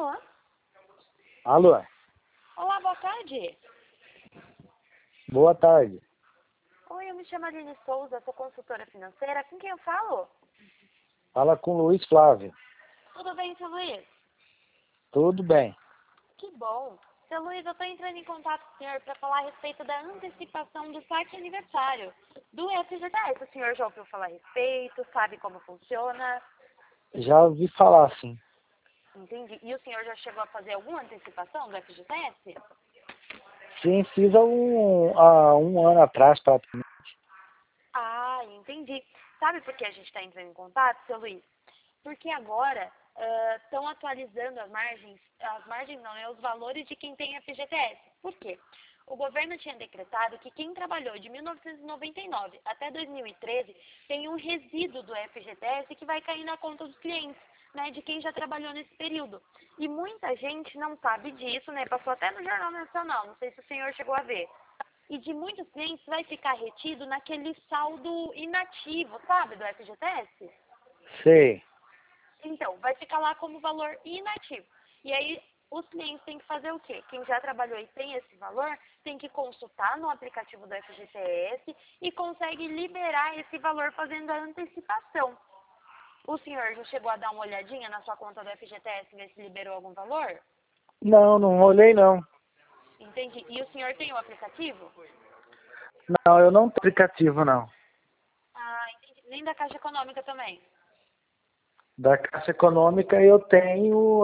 Alô? Alô? Olá, boa tarde. Boa tarde. Oi, eu me chamo Aline Souza, sou consultora financeira. Com quem eu falo? Fala com o Luiz Flávio. Tudo bem, seu Luiz? Tudo bem. Que bom. Seu Luiz, eu estou entrando em contato com o senhor para falar a respeito da antecipação do saque aniversário do FGTS. O senhor já ouviu falar a respeito? Sabe como funciona? Já ouvi falar, sim. Entendi. E o senhor já chegou a fazer alguma antecipação do FGTS? Sim, fiz há um ano atrás, praticamente. Ah, entendi. Sabe por que a gente está entrando em contato, seu Luiz? Porque agora estão atualizando as margens não, né, os valores de quem tem FGTS. Por quê? O governo tinha decretado que quem trabalhou de 1999 até 2013 tem um resíduo do FGTS que vai cair na conta dos clientes, né, de quem já trabalhou nesse período. E muita gente não sabe disso, né, passou até no Jornal Nacional, não sei se o senhor chegou a ver. E de muitos clientes vai ficar retido naquele saldo inativo, sabe, do FGTS? Sei. Então, vai ficar lá como valor inativo. E aí, os clientes têm que fazer o quê? Quem já trabalhou e tem esse valor, tem que consultar no aplicativo do FGTS e consegue liberar esse valor fazendo a antecipação. O senhor já chegou a dar uma olhadinha na sua conta do FGTS, ver se liberou algum valor? Não, não olhei não. Entendi. E o senhor tem o aplicativo? Não, eu não tenho aplicativo, não. Ah, entendi. Nem da Caixa Econômica também? Da Caixa Econômica eu tenho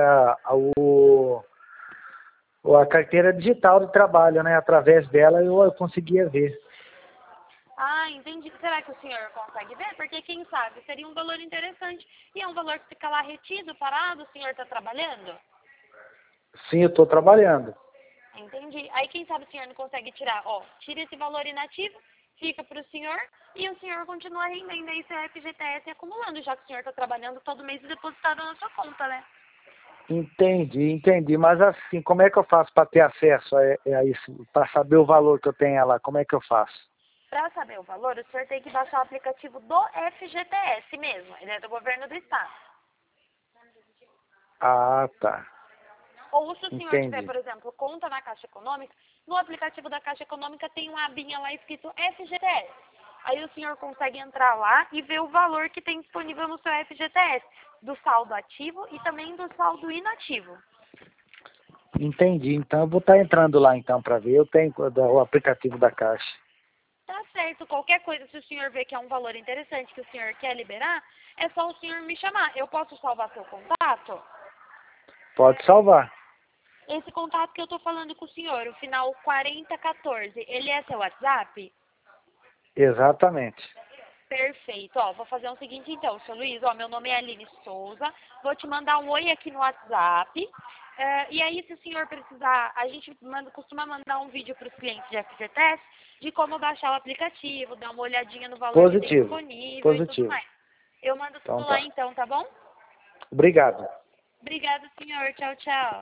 a carteira digital de trabalho, né? Através dela eu conseguia ver. Ah, entendi. Será que o senhor consegue ver? Porque quem sabe seria um valor interessante. E é um valor que fica lá retido, parado, o senhor está trabalhando? Sim, eu estou trabalhando. Entendi. Aí quem sabe o senhor não consegue tirar, ó, tira esse valor inativo, fica para o senhor e o senhor continua rendendo aí seu FGTS acumulando, já que o senhor está trabalhando todo mês e depositado na sua conta, né? Entendi. Mas assim, como é que eu faço para ter acesso a isso? Para saber o valor que eu tenho lá, como é que eu faço? Para saber o valor, o senhor tem que baixar o aplicativo do FGTS mesmo, ele é do governo do estado. Ah, tá. Ou se o senhor tiver, Entendi. por exemplo, conta na Caixa Econômica, no aplicativo da Caixa Econômica tem uma abinha lá escrito FGTS. Aí o senhor consegue entrar lá e ver o valor que tem disponível no seu FGTS, do saldo ativo e também do saldo inativo. Entendi. Então eu vou estar entrando lá então para ver. Eu tenho o aplicativo da Caixa. Tá certo, qualquer coisa, se o senhor vê que é um valor interessante que o senhor quer liberar, é só o senhor me chamar. Eu posso salvar seu contato? Pode salvar. Esse contato que eu tô falando com o senhor, o final 4014, ele é seu WhatsApp? Exatamente. Perfeito. Ó, vou fazer o seguinte então, seu Luiz, ó, meu nome é Aline Souza, vou te mandar um oi aqui no WhatsApp. E aí, se o senhor precisar, a gente costuma mandar um vídeo para os clientes de FGTS de como baixar o aplicativo, dar uma olhadinha no valor que tem Positivo. disponível e tudo Positivo. mais. Eu mando tudo Então lá tá. então, tá bom? Obrigado. Obrigada, senhor. Tchau, tchau.